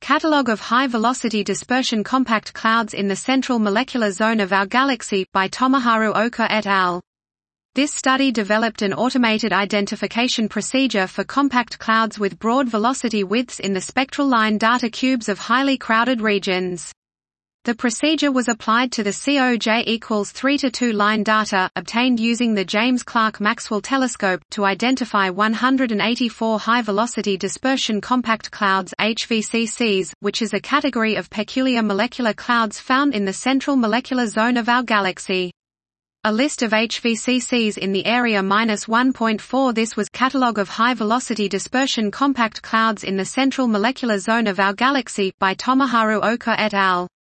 Catalogue of High-Velocity Dispersion Compact Clouds in the Central Molecular Zone of Our Galaxy, by Tomoharu Oka et al. This study developed an automated identification procedure for compact clouds with broad velocity widths in the spectral line data cubes of highly crowded regions. The procedure was applied to the COJ equals 3:2 line data, obtained using the James Clerk Maxwell Telescope, to identify 184 high-velocity dispersion compact clouds HVCCs, which is a category of peculiar molecular clouds found in the central molecular zone of our galaxy. A list of HVCCs in the area -1.4. This was Catalogue of High-Velocity Dispersion Compact Clouds in the Central Molecular Zone of Our Galaxy, by Tomoharu Oka et al.